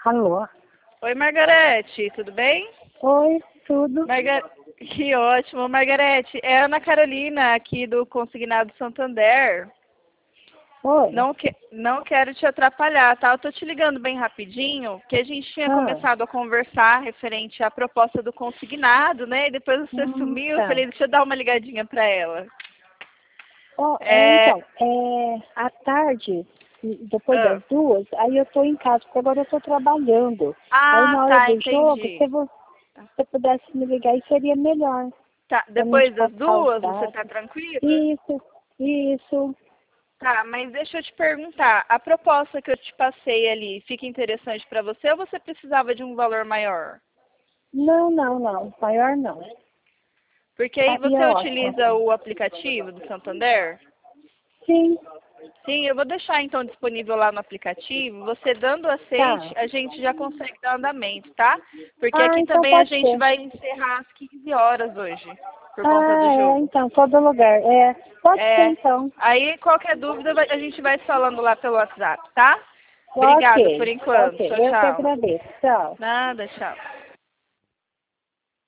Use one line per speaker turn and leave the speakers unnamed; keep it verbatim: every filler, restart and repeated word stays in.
Alô?
Oi, Margarete, tudo bem?
Oi, tudo?
Marga... Que ótimo. Margarete, é a Ana Carolina, aqui do Consignado Santander.
Oi?
Não, que... Não quero te atrapalhar, tá? Eu tô te ligando bem rapidinho, porque a gente tinha
Ah.
começado a conversar referente à proposta do consignado, né? E depois você
Hum,
sumiu, eu
tá.
falei, deixa eu dar uma ligadinha pra ela.
Oh, é,
É...
então, é, à tarde, depois
Ah,
das duas, aí eu tô em casa, porque agora eu tô trabalhando. Aí
ah,
na hora
tá,
do jogo,
entendi.
se você pudesse me ligar, aí seria melhor.
Tá,
Pra mim te
depois das
passar os
duas, você tá
dados.
tranquila?
Isso, isso.
Tá, mas deixa eu te perguntar, a proposta que eu te passei ali fica interessante para você ou você precisava de um valor maior?
Não, não, não. Maior não.
Porque aí
Aí é
você
ótimo.
utiliza o aplicativo do Santander?
Sim,
Sim, eu vou deixar então disponível lá no aplicativo. Você dando aceite,
tá.
a gente já consegue dar andamento, tá? Porque
Ah,
aqui
então
também a
pode
gente
ser.
vai encerrar às quinze horas hoje, por conta do
Ah, é,
jogo.
então, todo lugar. É, pode ser
É,
então.
aí qualquer dúvida vai- a gente vai falando lá pelo WhatsApp, tá? Obrigada por
Ok,
enquanto.
ok.
Tchau,
Eu que
tchau.
agradeço. Tchau.
Nada, tchau.